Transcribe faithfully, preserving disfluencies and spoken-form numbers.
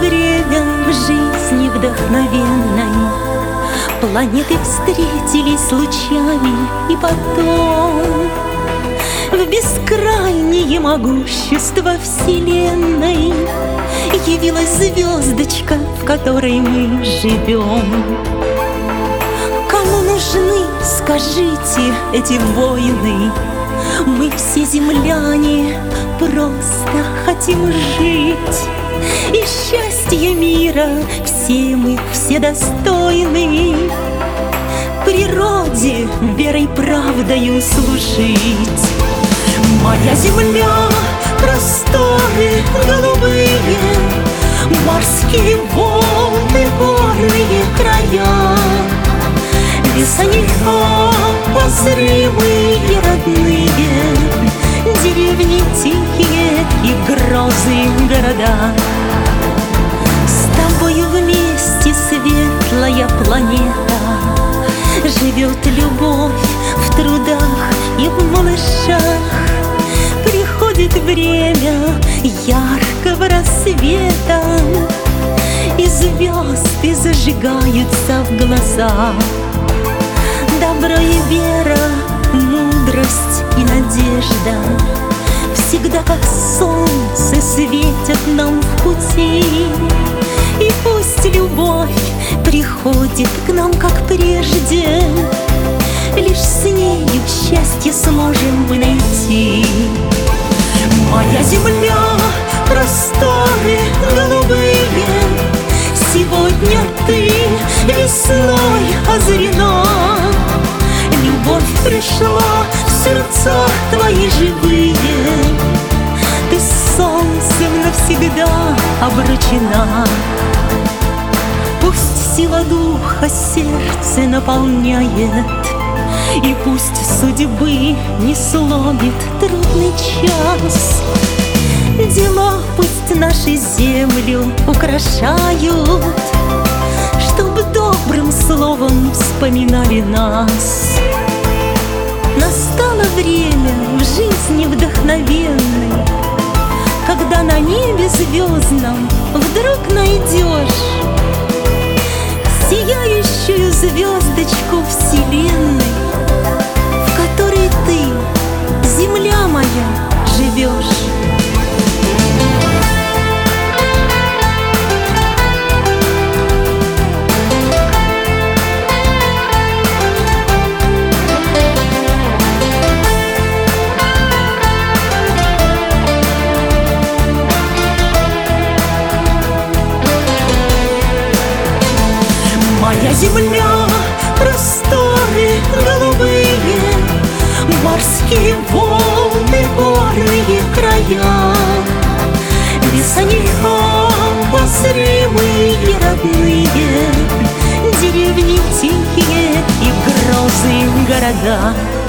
время в жизни вдохновенной. Планеты встретились лучами, и потом в бескрайнее могущество Вселенной явилась звездочка, в которой мы живем. Кому нужны, скажите, эти войны? Мы все земляне, просто хотим жить, и счастье мира все мы, все достойны. Природе верой, правдою служить. Моя земля, просторы голубые, морские волны, горные края, леса необозримые, родные, деревни тихие и грозы города. С тобою вместе светлая планета, живет любовь в трудах и в малышах. Приходит время яркого рассвета, и звезды зажигаются в глазах. Добро и вера, мудрость и надежда всегда как солнце светят нам в пути. И пусть любовь приходит к нам, как прежде, лишь с нею счастье сможем мы найти. Моя земля, просторы голубые, сегодня ты весной озарена. Любовь пришла в сердца твои живые, ты с солнцем навсегда обручена. Пусть сила духа сердце наполняет, и пусть судьбы не сломит трудный час. Дела пусть нашу землю украшают, чтоб добрым словом вспоминали нас. Настало время в жизни вдохновенной, когда на небе звездном вдруг найдешь сияющую звездочку Вселенной, в которой ты, земля моя, живешь. Моя земля, просторы голубые, морские волны, горные края, леса необозримые, родные, деревни тихие и грозы города.